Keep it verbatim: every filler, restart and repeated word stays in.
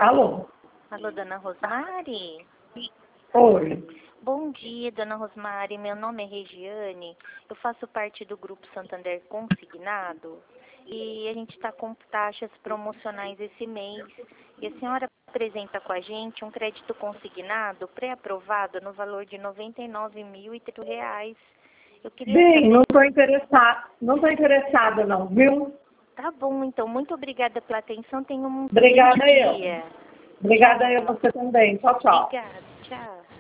Alô? Alô, dona Rosmari? Oi. Bom dia, dona Rosmari. Meu nome é Regiane. Eu faço parte do Grupo Santander Consignado e a gente está com taxas promocionais esse mês. E a senhora apresenta com a gente um crédito consignado pré-aprovado no valor de noventa e nove mil e trinta reais. Eu queria Bem, saber... não estou interessada, não estou interessada não, viu? Tá bom, então. Muito obrigada pela atenção. Tenha um Obrigada excelente eu. dia. Obrigada Tchau. eu você também. Tchau, tchau. Obrigada. Tchau.